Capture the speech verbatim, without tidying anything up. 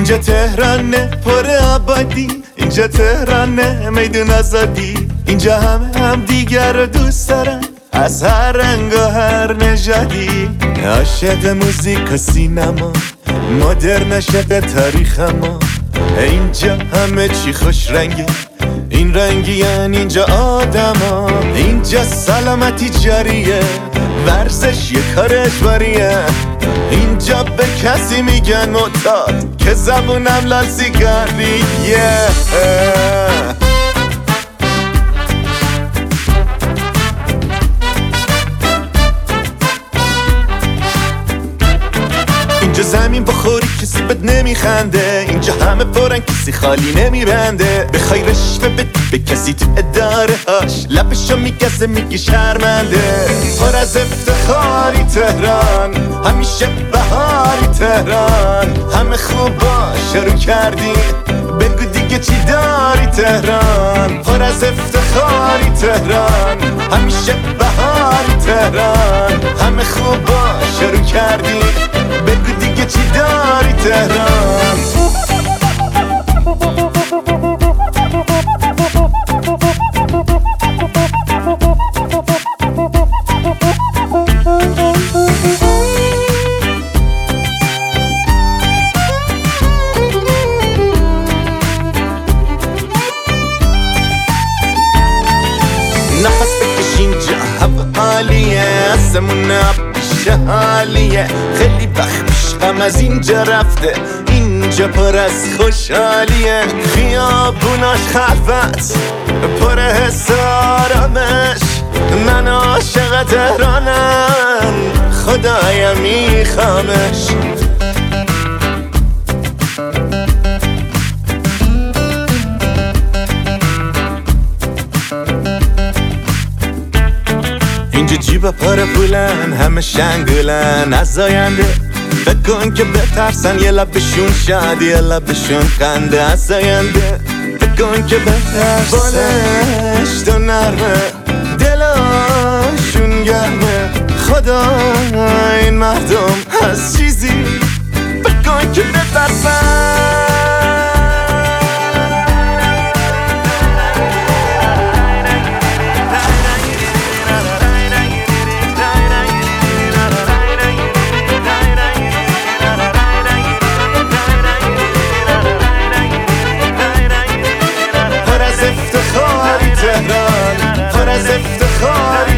اینجا تهرانه پر آبادی، اینجا تهرانه میدون آزادی، اینجا همه هم دیگر رو دوست دارن از هر رنگ و هر نژادی. عاشق موزیک و سینما، مدرن عاشق تاریخ ما، اینجا همه چی خوش رنگه، این رنگی یعنی اینجا آدما، اینجا سلامتی جاریه، ورزش یه کار اجباریه، اینجا به کسی میگن معتاد که زبونم لال سیگاریه. اینجا زمین بخوری کسی بد نمیخنده، اینجا همه پرن کسی خالی نمیبنده، بخوای رشوه بدی به کسی تو اداره هاش لبشو میگزه میگی شرمنده. پر از افتخاری تهران، همیشه بهاری تهران، همه خوبا شروع کردی بگو دیگه چی داری تهران. پر از افتخاری تهران، همیشه بهاری تهران، همه خوبا شروع کردی بگو دیگه چی داری تهران. نفس بکش اینجا هوا عالیه، آسمون آبیشه حالیه، خیلی وقت پیشم از اینجا رفته، اینجا پر از خوشحالیه، خیابوناش خلوت پر حس آرامش، من عاشق تهرانم خدایا میخوامش. اینجا جیبا پر پولن، همه شنگولن از آینده، بکن که بترسن یه لبشون شادی یه لبشون خنده از آینده، بکن که بترسن بالش تو نرمه دلاشون گرمه، خدا این مردم از چیزی بکن که بترسن. پر از افتخاری تهران، پر از افتخار